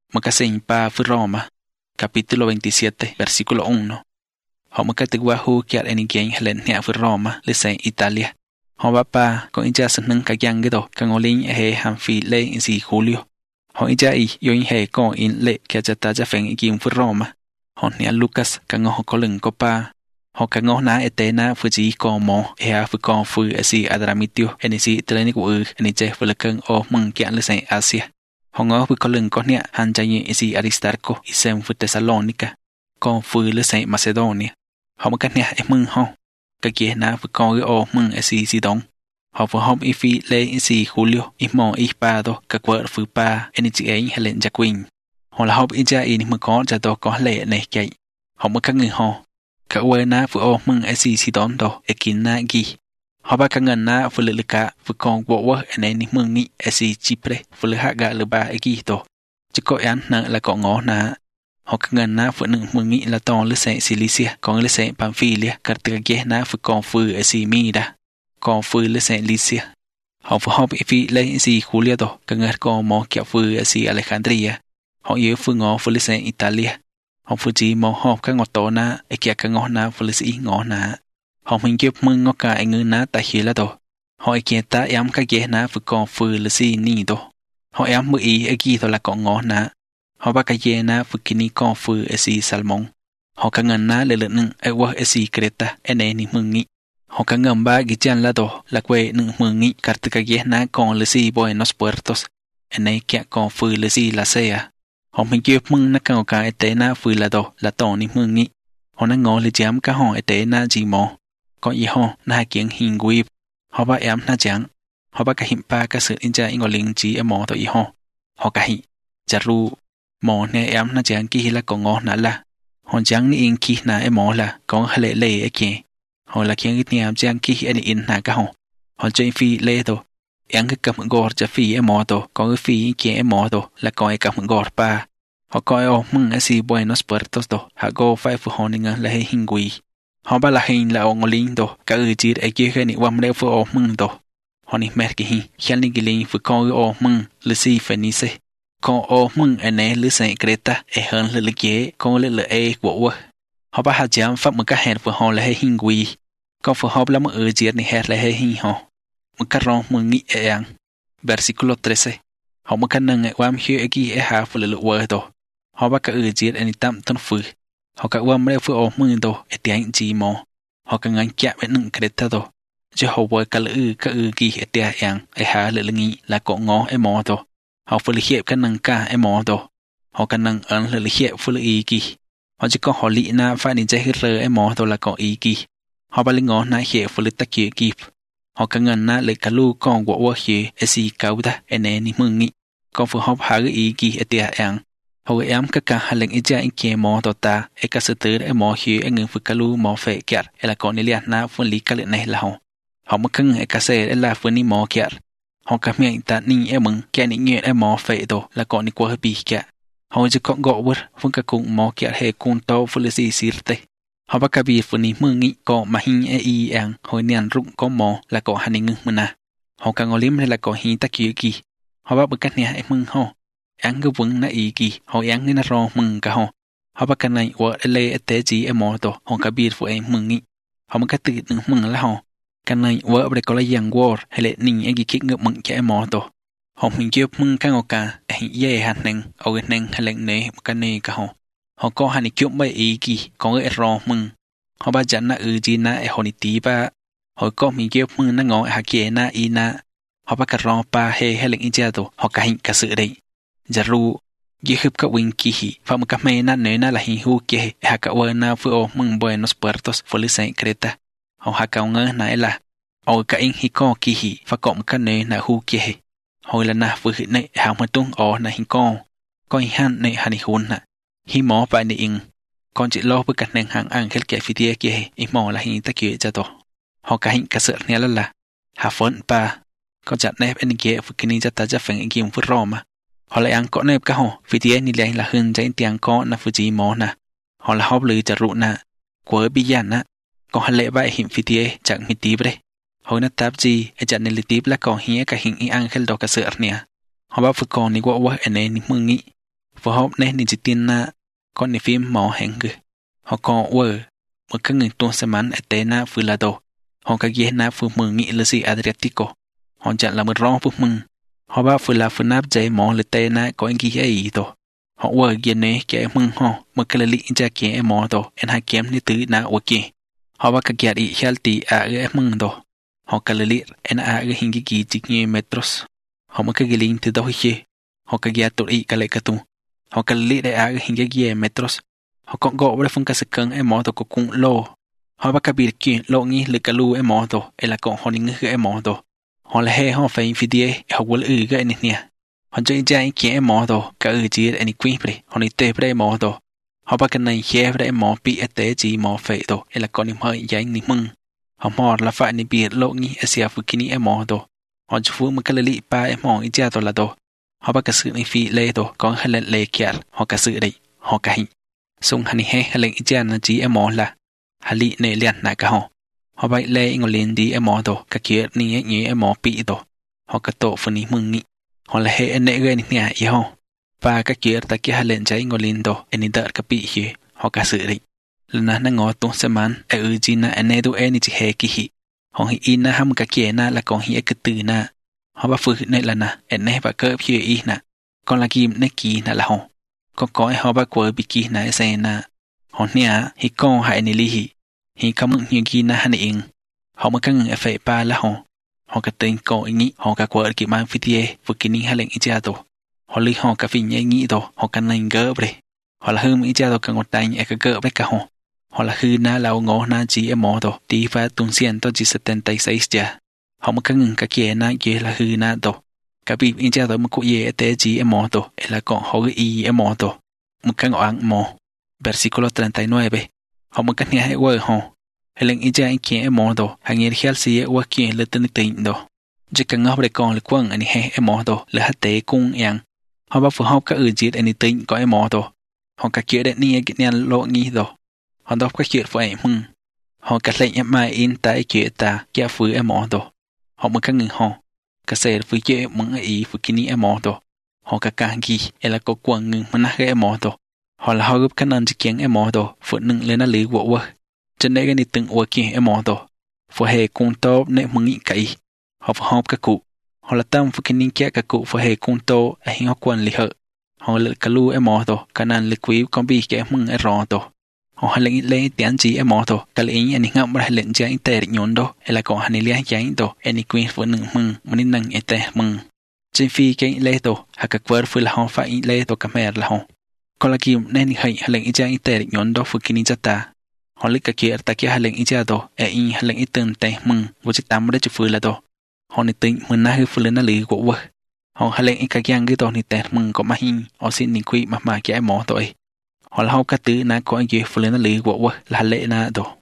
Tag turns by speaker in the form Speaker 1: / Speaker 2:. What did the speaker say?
Speaker 1: Makasin pa fu Roma, capítulo 27, versículo 1. Họ makatiguahu kiat enigen helen nia fu Roma, lesen Italia. Họ ba pa con ija sân ka yang gedo kang olin he han fi le in si Julio. Họ ija I yoin he con in le kia jata ja feng igim fu Roma. Họ nia Lucas kang ho koleng ko pa. Họ kang na etena fu ji ko mo ea fu con fu si Adramitio enisi treni ku eni je fu le kang o mung kian lesen Asia. Họ ngó với con lưng có nè han chạy như si Aristarco isem với Thessalonica con với lứa Saint Macedonia họ mới cắt nè em mừng ho cái kia na với con cái ô mừng si Sidon họ vừa hôm ifi lê si Julio imo ipado các vợ với pa NGA Helen Jacquin họ là hôm ija in mới có cho tôi có lệ này chạy họ mới cắt người họ các vợ na với ô mừng si Sidon đó ekina gi họ ba các ngân na với lực cả với con vợ anh mừng nghĩ si Chipre với lực hạ gà lực ba egi đó chỉ có án nợ là có ngó na họ các ngân na với nâng mừng nghĩ là to lực sẽ Cilicia còn lực sẽ Pamphylia các tự ghé na với con phư si Mida con phư lực sẽ Lycia họ vừa học phi lấy si Julia đó các ngân con mò kẹo phư si Alejandria họ nhớ phư ngó với lực sẽ Italia họ phư chỉ mò học các ngõ to na kia các ngõ na với lực sĩ ngõ na họ mình kêu mừng ngó cả anh ngư ná tại hier là đồ họ kia ta em cái ghé ná với con phơi là gì nỉ đồ họ em mới ý cái đó là con ngó ná họ ba cái ghé ná với cái con phơi gì salmon họ cả ngân ná lên nưng ai qua gì Creta anh nỉ mừng nghĩ họ cả ngầm ba cái chân là đồ là quê nưng mừng nghĩ cả cái ghé ná con là gì Buenos Puertos anh ấy kia con phơi là gì là xe họ mình kêu mừng nó cao cái tế ná phơi là đồ là to nỉ mừng nghĩ họ nó ngó lên chém cái họ tế ná gì mò có ý họ na kiến hình quỳ họ ba em na chẳng họ ba cái hình pa cái sự in ra in gọi linh trí em mò tới ý họ cái hình giả ru mò nè em na chẳng kia là có ngó nã là họ chẳng in kia na em mò là có hai lệ lệ ấy kì họ là kiến cái em chẳng kia anh in na cái họ chơi phi lệ đồ em cái cầm gọt cho phi em mò đồ có cái phi kia em mò đồ là coi cầm gọt pa họ coi ô mừng cái gì Buenos Puertos đồ họ go phải phụ họ nên là hình quỳ họ ba là hình là ông linh đồ cả chỉ để kia cái này quam đeo phụ ông mừng đồ họ này mệt cái hình khiến linh cái linh phụ con ông mừng lư si Phoenice con ông mừng anh ấy lư Saint Creta hơn lư kế con lư e của họ ba hạt chém pháp một cái hẹn phụ họ là hình quỳ con phụ họ là một chỉ này hẹn là hình họ một cái rong mừng nghĩ ăn versículo 13 họ một cái nâng quam hiu kia hạ phụ lư vợ đồ họ ba cái chỉ anh tạm thân phụ họ cả quam đeo phụ ông mừng đồ tiếng chỉ mò họ cả ngắn chạm với nâng Creta đồ chứ họ với cả lữ kỳ tiếng ăn ai hà lữ nghĩ là cọ ngó em mò đồ họ phụ lữ hiệp cái nâng ca em mò đồ họ cả nâng ấn lữ hiệp phụ lữ ý kỳ họ chỉ có họ lị na phải đến chơi hít em mò đồ là cọ ý kỳ họ ba lữ ngó na hiệp phụ lữ tắc kia kịp họ cả ngân na lữ cả lu con của vua hiệp si cao ta anh em mừng nghĩ con phụ họ hà ý kỳ tiếng ăn họ em các cả hai lần ija in kia mò tọt ta cái sự tử em mò hiu em ngừngฝึกกะลูmò phệ kiệt là còn này liền na phân lý cái này là họ mới cưng cái sẽ là phân ní mò kiệt họ cả miệng ta ní em mừng cái ní nghe em mò phệ đồ là còn ní qua bị kiệt họ chỉ có gõ vượt phân cả cùng mò kiệt hệ cùng tàu phân lý gì sirte họ bắt cả bị phân ní mừng nghĩ có mà hình ei ang hồi niên rụng có mò là có hai ngừng mà na họ cả ngồi lim là có hình ta kia kỳ họ bắt bực cái này em mừng họ ăn cái vững na ý kỳ họ ăn cái na rong mừng cả họ bắt cái này vợ lê tế gì em mò tổ họ cả biết phụ em mừng nghĩ họ mới cái tự đừng mừng là họ cái này vợ bây có là giang word hay là ninh em kích ngược mừng cho em mò tổ họ mình kêu mừng cái ngọc cả anh dễ hạt neng ở cái neng hay là này cái này cả họ có hai kiểu mấy ý kỳ có cái rong mừng họ bắt chắn na gì na họ đi tí ba họ có mình kêu mừng na ngõ hạt kia na y na họ bắt cái rong pa hay là in chia tổ họ cả hình cả sự đấy giả ru như hấp các wing kỳ và một cái mê na nơi na là hình hu kia hạ cả vợ na vừa ô mừng Buenos Puertos với lữ Saint Creta họ hạ cao ngơ này là ở cái anh hi co kỳ và cộng cái nơi na hu kia hồi là na vừa hiện này hàng một tung ở na hình con han này han hôn nè hi mỏ vài này in con chỉ lo với cái nền hàng ăn cái kẻ phi tia kia im mỏ là hình ta kia cho tổ họ cả hình cả sợ này là hạ phấn pa con chặt nếp anh kia với cái này cho ta cho phải anh kiếm với Roma họ lại ăn có nếp cả họ vì thế này lại là hơn trái tiếng có là phụ gì mò nè họ là hấp lưới chả rụ nè của bây giờ nè còn họ lại vậy hiện vì thế chẳng mi tiếp đấy họ nó táp gì ở trận này li tiếp là còn hía cả hình ăn khéo đồ cả sợ nè họ bảo phụ con này quá anh này mừng nghĩ phù hợp nên ni chỉ tin na con ni phim mò hẹn gửi họ có word một cái người tuôn xe mắn ở tế na phù là đồ họ cái ghé na phù mừng nghĩ là gì Adriatico họ chặn là một rong phù mừng họ ba phù là phù nắp dây mò là tế na có anh ghi ấy đồ họ word ghé nè cái mừng họ một cái lý ra cái mò đồ anh hai kiếm ni tứ na ok họ ba cái ghé đi healthy cái mừng đồ họ cái lý anh cái hình cái chỉ như metros họ một cái link từ đâu hi họ cái ghé tụi cái lại cái tu họ cái lý để cái hình cái metros họ còn gọi với phương cách sự cân mỏ đồ của cung lô họ bắt cái biệt kiện lô nghi lực cái lu mỏ đồ là còn họ đi ngư mỏ đồ họ là hay họ phải video họ quên cái này nè họ chơi chơi cái mỏ đồ cái chỉ anh quên vậy họ đi tê vậy mỏ đồ họ bắt cái này che vậy mỏ bị tế chỉ mỏ phải đồ là còn niệm hơi giải niệm mừng họ mỏ là phải niệm biệt lô nghi sẽ phụ kinh mỏ đồ họ chú phụ một cái lý ba mỏ ít ra đồ là đồ họ bắt cái sự này phi lê đồ còn hay là lê kia họ cái sự đấy họ cái hình sung hani he lệnh ít ra nó chỉ mỏ là hali nè liền nãy cả họ bay lê ngồi lên đi mỏ đồ cái kia ni nhẹ mỏ bị đồ họ cái tổ phần ní mừng nghĩ họ là hệ nè gây nè ý họ và cái kia ta kia lên cháy ngồi lên đồ anh đợi cái bị gì họ cả sự đấy lần nào nó ngó tung xem man chỉ na anh ấy đâu anh chỉ hệ kỳ họ hi na ham cái kia na là còn hi cái từ na họ bắt phơi này là na anh ấy và cơ phía ý na còn là kim này kỳ na là họ có họ bắt quơ bị kỳ na xe na họ nè hi con hại này li hi không như kỳ na hắn yên họ mới căng phải ba là họ cái tên có ý nghĩ họ cái quơ kỳ mang phi tie vừa kỳ ninh hay lệnh ít ra đồ họ li họ cái phi nhảy nghĩ đồ họ cái này gỡ vậy họ là hơn ít ra đồ cái ngột tay cái gỡ với cả họ là hư na lao ngó na chỉ mỏ đồ tí và tung xiên to chỉ 76 giờ họ mới căng cái kia na kia là hư na đồ cái bị ít ra đồ một cụ ye tế chỉ mỏ đồ là còn họ cái y mỏ đồ một cái ngọn mỏ versículo 39 họ mới căng nghe word họ hay lệnh ít ra kia mỏ đồ hàng nghe khial xí word kia là tên tình đồ chỉ cần ngó để còn là quăng anh hay mỏ đồ là hát tế cung yang họ bắt phù hợp các chỉ anh tình có mỏ đồ họ cái kia để nia cái nia lộ nghi đồ họ đọc cái chuyện phải mừng họ cắt lệnh mai in tại chuyện ta kia phứ mỏ đồ họ mới các người họ cái xe phứ chuyện mừng ý phứ kinh mỏ đồ họ cả càng gì là có quần ngừng mà nãy mỏ đồ họ là họ gấp cái năng chỉ kiến mỏ đồ phứ nâng lên nó lưỡi vỗ trên đây cái này từng vỗ kia mỏ đồ phứ hệ cung tô nên mừng nghĩ cái họ phứ hợp các cụ họ là tâm phứ kinh kia các cụ phứ hệ cung tô anh họ quần lì hợ họ lựa cái lu mỏ đồ cái năng lưỡi quý con bi cái mừng rò đồ họ hay lệnh lên tiền chỉ mỏ đồ cái lệnh anh ngậm ra lệnh cho anh tè nhốn đồ hay là có anh lấy cháy đồ anh quên phụ nâng mừng mình nâng anh tè mừng trên phi cái lê đồ hay các vợ phụ là họ phải lê đồ cả mẹ là họ còn là kim nên hay lệnh cho anh tè nhốn đồ phụ kinh ta họ lấy cái kia ta kia hay lệnh cho đồ anh hay lệnh từng tè mừng vô chỉ tắm để chụp phụ là đồ họ nên tính mình na phụ lên nó lì của vợ họ hay lệnh cái giang cái đồ này tè mừng có mà hình họ xin định quy mà cái mỏ tội họ là họ cái tứ na có anh kia phụ lên nó lì của vợ là lệ na đồ